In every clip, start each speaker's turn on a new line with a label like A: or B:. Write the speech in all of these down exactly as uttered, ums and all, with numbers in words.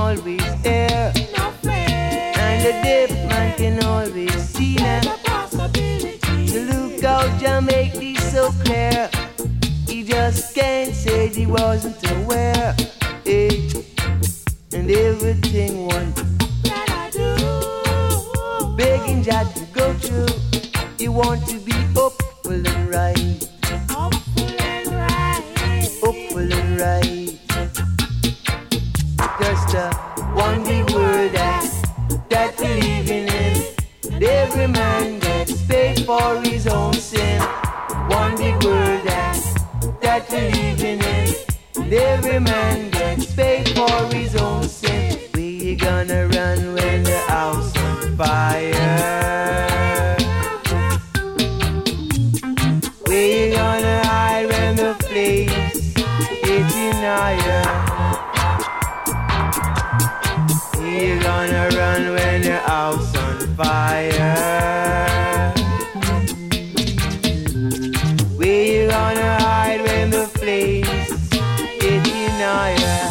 A: always hear.
B: No fear.
A: And the deaf man can always see now.
B: There's a possibility.
A: So look out, Jah make this so clear. He just can't say he wasn't aware. Hey. And everything one
B: That I do.
A: begging Jah to go through. You want to be hopeful and right.
B: Hopeful and right.
A: Hopeful and right. Just a one big word that that believing in. And every man gets paid for his own sin. One big word that that believing in. And every man gets paid for his own sin. Where you gonna run when the house on fire? Where you gonna hide when the flames getting higher? Where you gonna run when the house on fire? Where you gonna hide when the flames getting higher?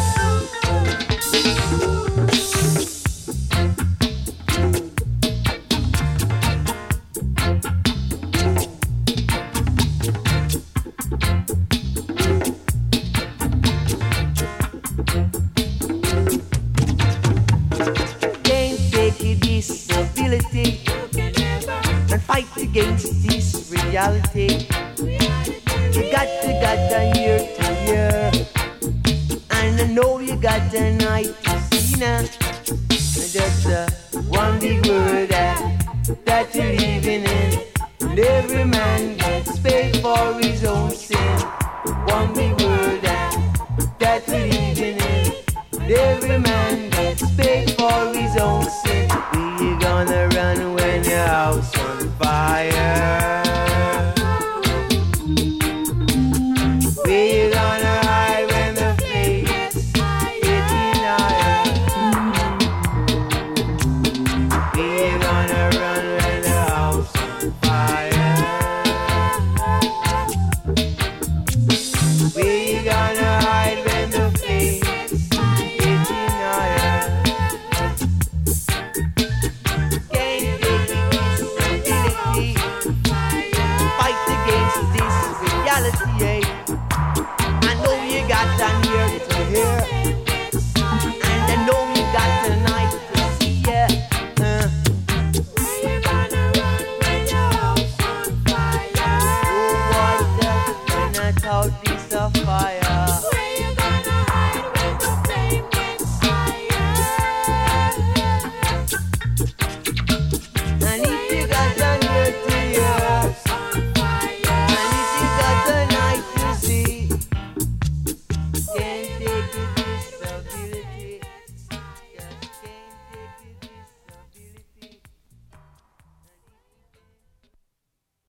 A: Disability and fight against this reality. You got to got a year to year, and I know you got a night to see now. Just uh, one big word that that you're living in, and every man gets paid for his own sin. One big word that that you're